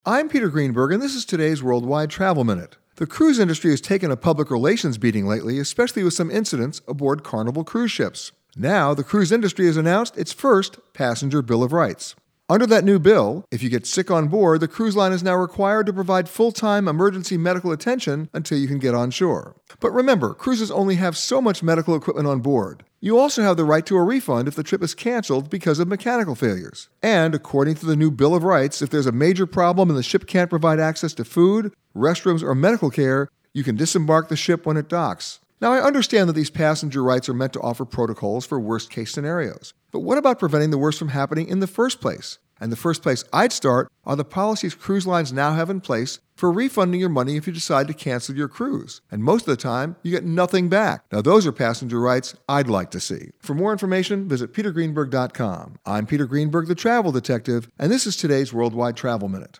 I'm Peter Greenberg, and this is today's Worldwide Travel Minute. The cruise industry has taken a public relations beating lately, especially with some incidents aboard Carnival cruise ships. Now, the cruise industry has announced its first passenger Bill of Rights. Under that new bill, if you get sick on board, the cruise line is now required to provide full-time emergency medical attention until you can get on shore. But remember, cruises only have so much medical equipment on board. You also have the right to a refund if the trip is canceled because of mechanical failures. And according to the new Bill of Rights, if there's a major problem and the ship can't provide access to food, restrooms, or medical care, you can disembark the ship when it docks. Now, I understand that these passenger rights are meant to offer protocols for worst-case scenarios. But what about preventing the worst from happening in the first place? And the first place I'd start are the policies cruise lines now have in place for refunding your money if you decide to cancel your cruise. And most of the time, you get nothing back. Now, those are passenger rights I'd like to see. For more information, visit petergreenberg.com. I'm Peter Greenberg, the Travel Detective, and this is today's Worldwide Travel Minute.